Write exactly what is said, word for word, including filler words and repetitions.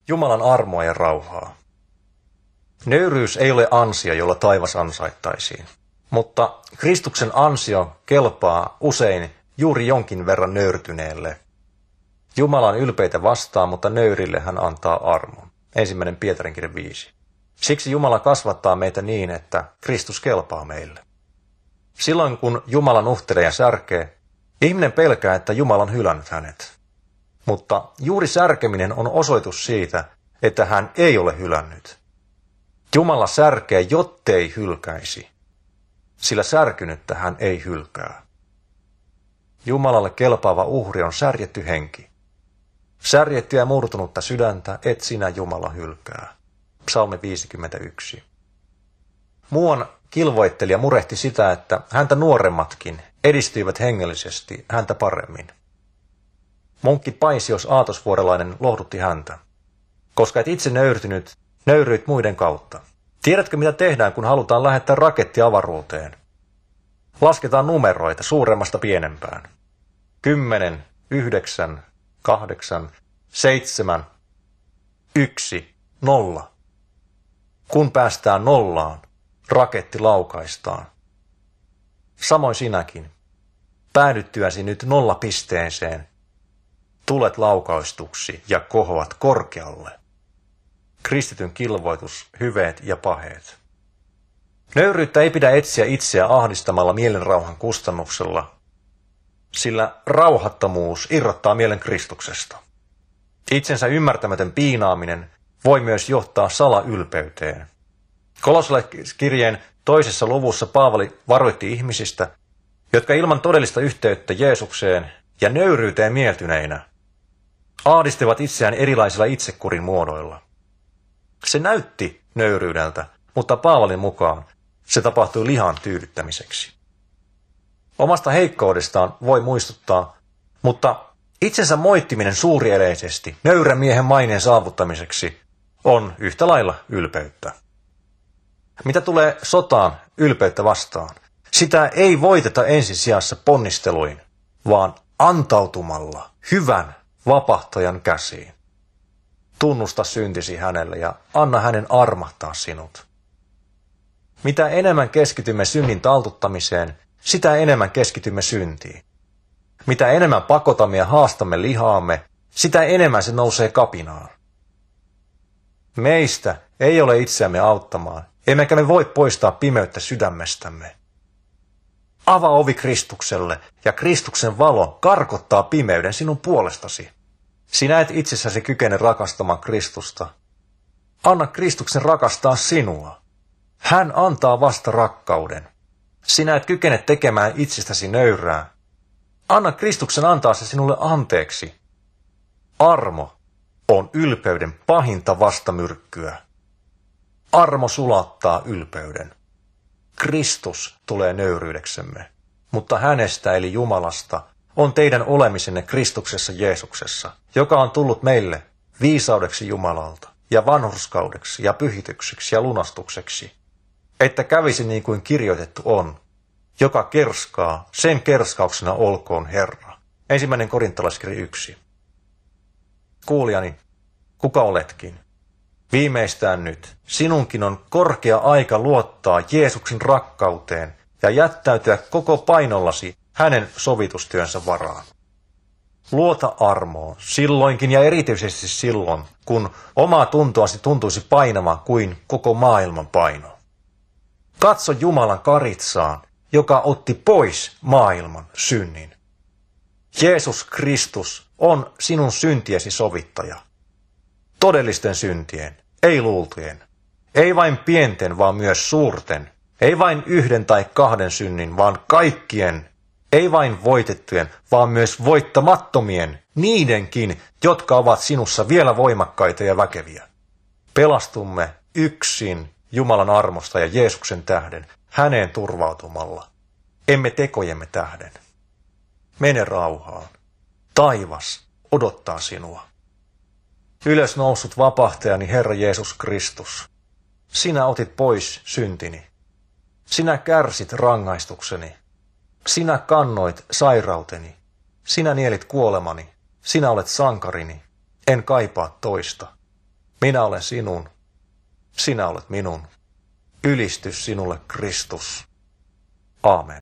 Jumalan armoa ja rauhaa. Nöyryys ei ole ansio, jolla taivas ansaittaisiin, mutta Kristuksen ansio kelpaa usein juuri jonkin verran nöyrtyneelle. Jumala on ylpeitä vastaan, mutta nöyrille hän antaa armon. Ensimmäinen Pietarin kirja viisi. Siksi Jumala kasvattaa meitä niin, että Kristus kelpaa meille. Silloin kun Jumala nuhtelee ja särkee, ihminen pelkää, että Jumala on hylännyt hänet. Mutta juuri särkeminen on osoitus siitä, että hän ei ole hylännyt. Jumala särkee, jottei hylkäisi, sillä särkynyttä hän ei hylkää. Jumalalle kelpaava uhri on särjetty henki. Särjettyä ja murtunutta sydäntä et sinä Jumala hylkää. Psalmi viisikymmentäyksi. Muuan kilvoittelija murehti sitä, että häntä nuoremmatkin edistyivät hengellisesti häntä paremmin. Munkki Paisios aatosvuorelainen lohdutti häntä. Koska et itse nöyrtynyt, nöyryit muiden kautta. Tiedätkö, mitä tehdään, kun halutaan lähettää raketti avaruuteen? Lasketaan numeroita suuremmasta pienempään. Kymmenen, yhdeksän, kahdeksan, seitsemän, yksi, nolla. Kun päästään nollaan, raketti laukaistaan. Samoin sinäkin. Päädyttyäsi nyt nollapisteeseen, tulet laukaistuksi ja kohoat korkealle. Kristityn kilvoitus, hyveet ja paheet. Nöyryyttä ei pidä etsiä itseä ahdistamalla mielenrauhan kustannuksella, sillä rauhattomuus irrottaa mielen Kristuksesta. Itsensä ymmärtämätön piinaaminen voi myös johtaa salaylpeyteen. Kolossalaiskirjeen toisessa luvussa Paavali varoitti ihmisistä, jotka ilman todellista yhteyttä Jeesukseen ja nöyryyteen mieltyneinä ahdistivat itseään erilaisilla itsekurin muodoilla. Se näytti nöyryydeltä, mutta Paavalin mukaan se tapahtui lihan tyydyttämiseksi. Omasta heikkoudestaan voi muistuttaa, mutta itsensä moittiminen suurieleisesti nöyrän miehen maineen saavuttamiseksi on yhtä lailla ylpeyttä. Mitä tulee sotaan ylpeyttä vastaan, sitä ei voiteta ensisijassa ponnisteluin, vaan antautumalla hyvän vapahtajan käsiin. Tunnusta syntisi hänelle ja anna hänen armahtaa sinut. Mitä enemmän keskitymme synnin taltuttamiseen, sitä enemmän keskitymme syntiin. Mitä enemmän pakotamme ja haastamme lihaamme, sitä enemmän se nousee kapinaan. Meistä ei ole itseämme auttamaan, emmekä me voi poistaa pimeyttä sydämestämme. Avaa ovi Kristukselle, ja Kristuksen valo karkottaa pimeyden sinun puolestasi. Sinä et itsessäsi kykene rakastamaan Kristusta. Anna Kristuksen rakastaa sinua. Hän antaa vasta rakkauden. Sinä et kykene tekemään itsestäsi nöyrää. Anna Kristuksen antaa se sinulle anteeksi. Armo on ylpeyden pahinta vastamyrkkyä. Armo sulattaa ylpeyden. Kristus tulee nöyryydeksemme, mutta hänestä eli Jumalasta on teidän olemisenne Kristuksessa Jeesuksessa, joka on tullut meille viisaudeksi Jumalalta ja vanhurskaudeksi ja pyhitykseksi ja lunastukseksi, että kävisi niin kuin kirjoitettu on, joka kerskaa, sen kerskauksena olkoon Herra. Ensimmäinen Korintalaiskirja yksi. Kuulijani, kuka oletkin? Viimeistään nyt, sinunkin on korkea aika luottaa Jeesuksen rakkauteen ja jättäytyä koko painollasi hänen sovitustyönsä varaan. Luota armoon silloinkin ja erityisesti silloin, kun omaa tuntoasi tuntuisi painamaan kuin koko maailman paino. Katso Jumalan karitsaan, joka otti pois maailman synnin. Jeesus Kristus on sinun syntiesi sovittaja. Todellisten syntien, ei luultujen, ei vain pienten, vaan myös suurten, ei vain yhden tai kahden synnin, vaan kaikkien, ei vain voitettujen, vaan myös voittamattomien, niidenkin, jotka ovat sinussa vielä voimakkaita ja väkeviä. Pelastumme yksin Jumalan armosta ja Jeesuksen tähden, häneen turvautumalla, emme tekojemme tähden. Mene rauhaan. Taivas odottaa sinua. Ylös noussut vapahtajani Herra Jeesus Kristus, sinä otit pois syntini. Sinä kärsit rangaistukseni. Sinä kannoit sairauteni. Sinä nielit kuolemani. Sinä olet sankarini. En kaipaa toista. Minä olen sinun, sinä olet minun. Ylistys sinulle, Kristus. Aamen.